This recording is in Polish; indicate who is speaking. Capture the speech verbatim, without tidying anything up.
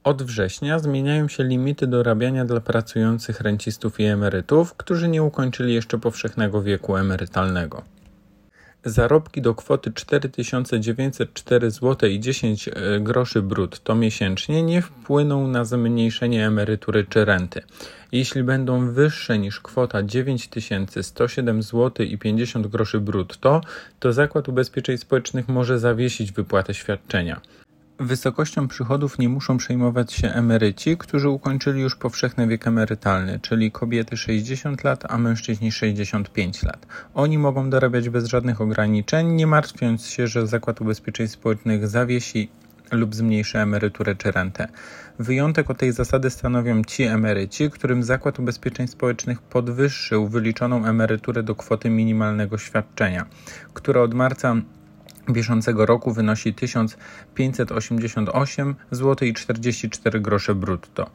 Speaker 1: Od września zmieniają się limity dorabiania dla pracujących rencistów i emerytów, którzy nie ukończyli jeszcze powszechnego wieku emerytalnego. Zarobki do kwoty cztery tysiące dziewięćset cztery złote i dziesięć groszy brutto miesięcznie nie wpłyną na zmniejszenie emerytury czy renty. Jeśli będą wyższe niż kwota dziewięć tysięcy sto siedem złotych i pięćdziesiąt groszy brutto, to Zakład Ubezpieczeń Społecznych może zawiesić wypłatę świadczenia. Wysokością przychodów nie muszą przejmować się emeryci, którzy ukończyli już powszechny wiek emerytalny, czyli kobiety sześćdziesiąt lat, a mężczyźni sześćdziesiąt pięć lat. Oni mogą dorabiać bez żadnych ograniczeń, nie martwiąc się, że Zakład Ubezpieczeń Społecznych zawiesi lub zmniejszy emeryturę czy rentę. Wyjątek od tej zasady stanowią ci emeryci, którym Zakład Ubezpieczeń Społecznych podwyższył wyliczoną emeryturę do kwoty minimalnego świadczenia, która od marca bieżącego roku wynosi tysiąc pięćset osiemdziesiąt osiem złotych i czterdzieści cztery grosze brutto.